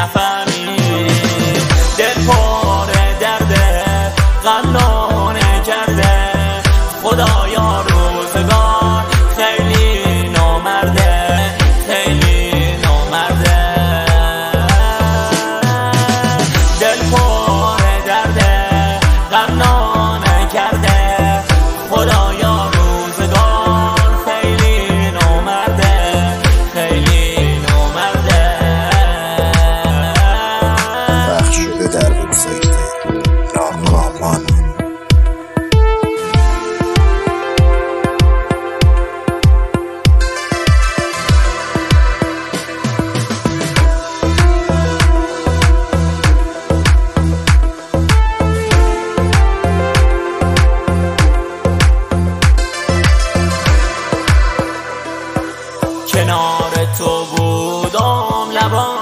نفهمی. دل پر درده غم نکرده، خدایا روزگار خیلی نامرده، خیلی نامرده. دل پر درده غم نکرده، خدایا روزگار خیلی نامرده، خیلی نامرده. پخش شده در وبسایت ناکامان. کنار تو بودم لبا